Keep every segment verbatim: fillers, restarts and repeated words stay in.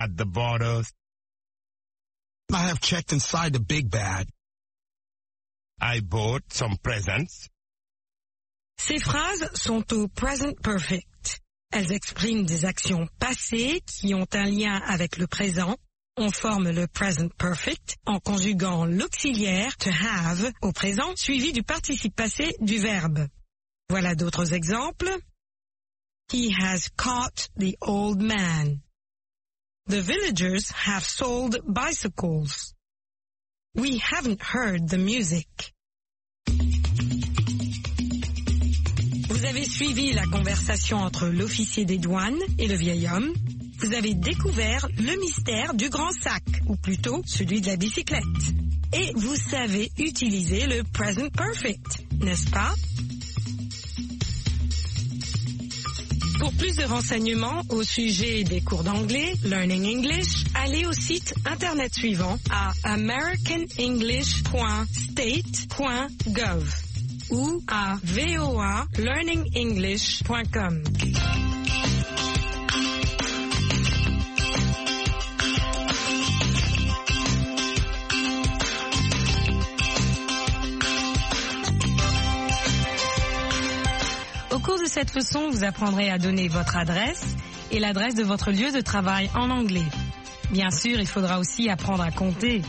at the borders. I have checked inside the big bag. I bought some presents. Ces phrases sont au present perfect. Elles expriment des actions passées qui ont un lien avec le présent. On forme le present perfect en conjuguant l'auxiliaire to have au présent suivi du participe passé du verbe. Voilà d'autres exemples. He has caught the old man. The villagers have sold bicycles. We haven't heard the music. Vous avez suivi la conversation entre l'officier des douanes et le vieil homme. Vous avez découvert le mystère du grand sac, ou plutôt celui de la bicyclette. Et vous savez utiliser le present perfect, n'est-ce pas? Pour plus de renseignements au sujet des cours d'anglais, Learning English, allez au site internet suivant à american english point state point gov ou à v o a learning english point com. Au cours de cette leçon, vous apprendrez à donner votre adresse et l'adresse de votre lieu de travail en anglais. Bien sûr, il faudra aussi apprendre à compter.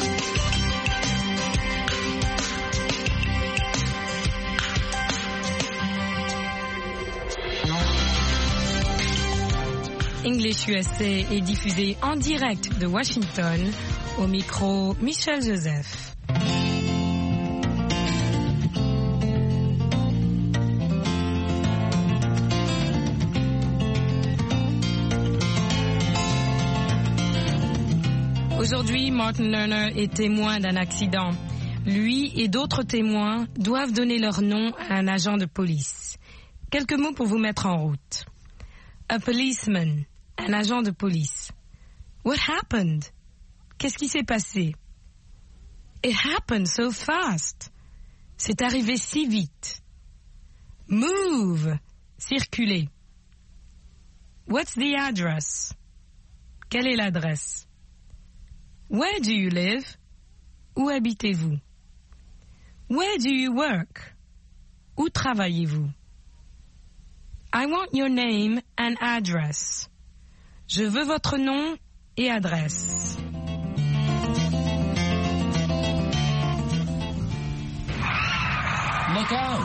English U S A est diffusé en direct de Washington, au micro Michel Joseph. Aujourd'hui, Martin Lerner est témoin d'un accident. Lui et d'autres témoins doivent donner leur nom à un agent de police. Quelques mots pour vous mettre en route. A policeman, un agent de police. What happened? Qu'est-ce qui s'est passé? It happened so fast. C'est arrivé si vite. Move, circuler. What's the address? Quelle est l'adresse? Where do you live? Où habitez-vous? Where do you work? Où travaillez-vous? I want your name and address. Je veux votre nom et adresse. Look out!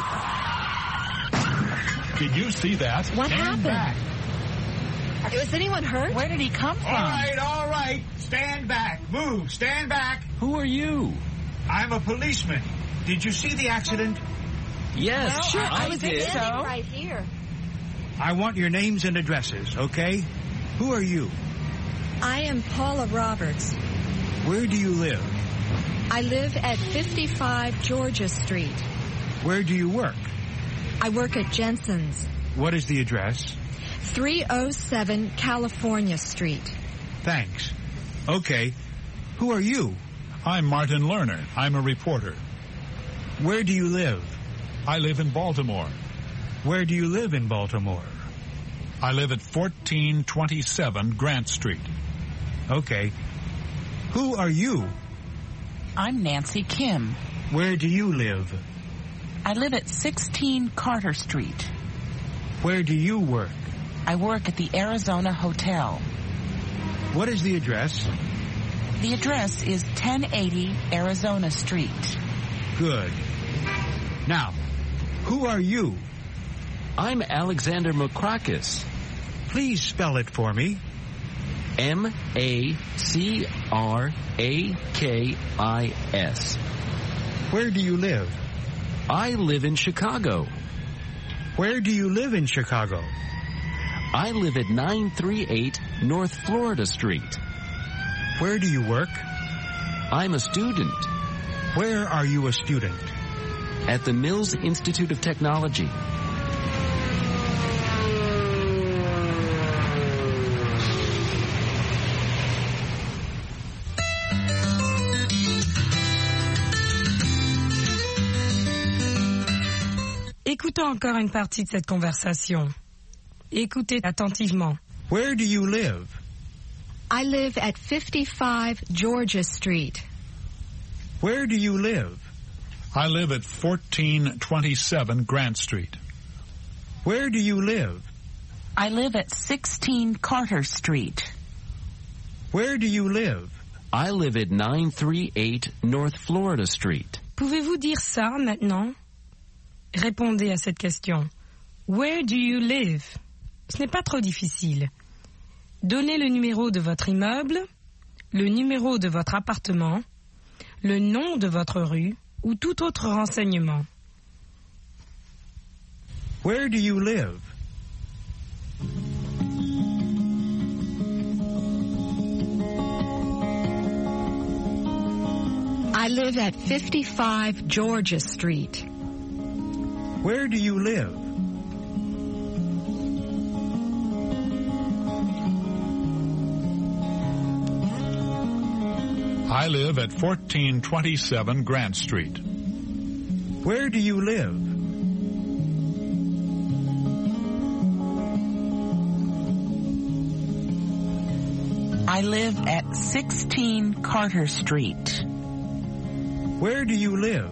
Did you see that? What Stand happened? back. Was anyone hurt? Where did he come from? All right, all right. Stand back. Move. Stand back. Who are you? I'm a policeman. Did you see the accident? Yes, Well, sure, I, I, was did. standing right here. I want your names and addresses, okay? Who are you? I am Paula Roberts. Where do you live? I live at fifty-five Georgia Street. Where do you work? I work at Jensen's. What is the address? three oh seven California Street. Thanks. Okay. Who are you? I'm Martin Lerner. I'm a reporter. Where do you live? I live in Baltimore. Where do you live in Baltimore? I live at fourteen twenty-seven Grant Street. Okay. Who are you? I'm Nancy Kim. Where do you live? I live at sixteen Carter Street. Where do you work? I work at the Arizona Hotel. What is the address? The address is ten eighty Arizona Street. Good. Now, who are you? I'm Alexander Makrakis. Please spell it for me. M A C R A K I S. Where do you live? I live in Chicago. Where do you live in Chicago? I live at nine thirty-eight North Florida Street. Where do you work? I'm a student. Where are you a student? At the Mills Institute of Technology. Écoutons encore une partie de cette conversation. Écoutez attentivement. Where do you live? I live at fifty-five Georgia Street. Where do you live? I live at fourteen twenty-seven Grant Street. Where do you live? I live at sixteen Carter Street. Where do you live? I live at nine thirty-eight North Florida Street. Pouvez-vous dire ça maintenant? Répondez à cette question. Where do you live? Ce n'est pas trop difficile. Donnez le numéro de votre immeuble, le numéro de votre appartement, le nom de votre rue ou tout autre renseignement. Where do you live? I live at fifty-five Georgia Street. Where do you live? I live at fourteen twenty-seven Grant Street. Where do you live? I live at sixteen Carter Street. Where do you live?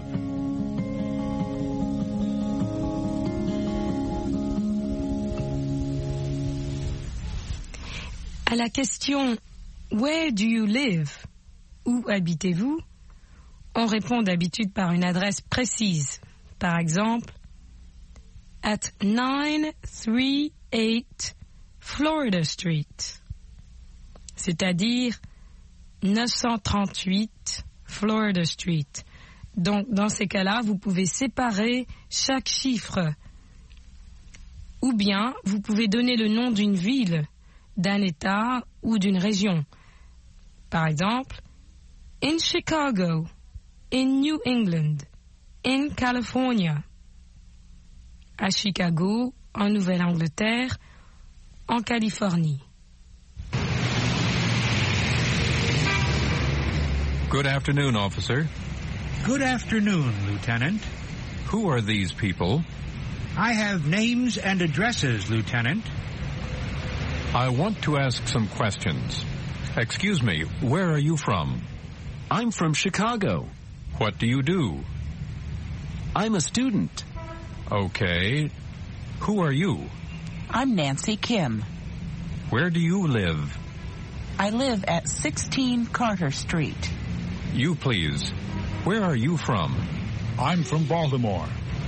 À la question « Where do you live ?» Où habitez-vous? On répond d'habitude par une adresse précise. Par exemple, at nine thirty-eight Florida Street, c'est-à-dire neuf cent trente-huit Florida Street. Donc, dans ces cas-là, vous pouvez séparer chaque chiffre. Ou bien, vous pouvez donner le nom d'une ville, d'un État ou d'une région. Par exemple, in Chicago, in New England, in California. À Chicago, en Nouvelle-Angleterre, en Californie. Good afternoon, officer. Good afternoon, Lieutenant. Who are these people? I have names and addresses, Lieutenant. I want to ask some questions. Excuse me, where are you from? I'm from Chicago. What do you do? I'm a student. Okay. Who are you? I'm Nancy Kim. Where do you live? I live at sixteen Carter Street. You, please. Where are you from? I'm from Baltimore.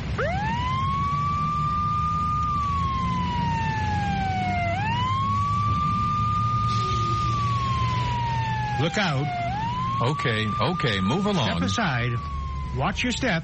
Look out. Okay, okay, move along. Step aside. Watch your step.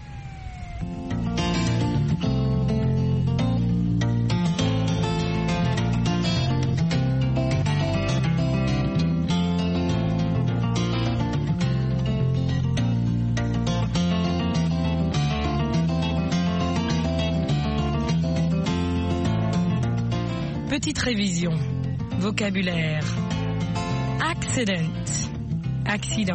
Petite révision. Vocabulaire. Accident. Accident.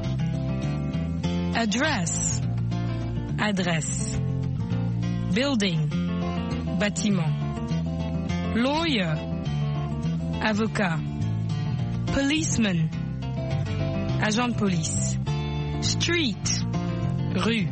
Address. Adresse. Building. Bâtiment. Lawyer. Avocat. Policeman. Agent de police. Street. Rue.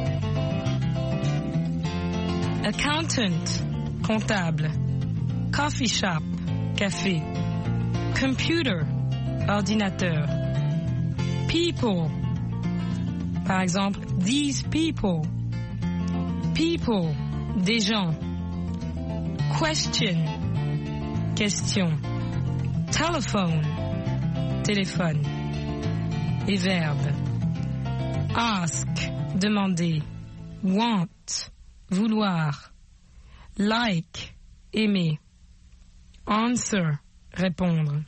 Accountant. Comptable. Coffee shop. Café. Computer. Ordinateur. People. Par exemple, these people. People. Des gens. Question. Question. Telephone. Téléphone. Et verbe. Ask. Demander. Want. Vouloir. Like. Aimer. Answer. Répondre.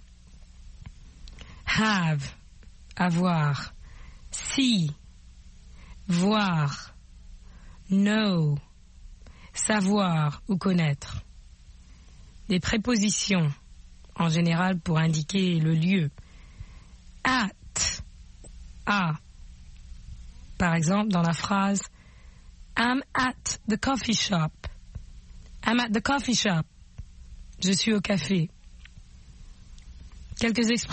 Have. Avoir. See. Voir. Know. Savoir ou connaître. Des prépositions, en général pour indiquer le lieu. At. À. Par exemple, dans la phrase I'm at the coffee shop. I'm at the coffee shop. Je suis au café. Quelques expressions.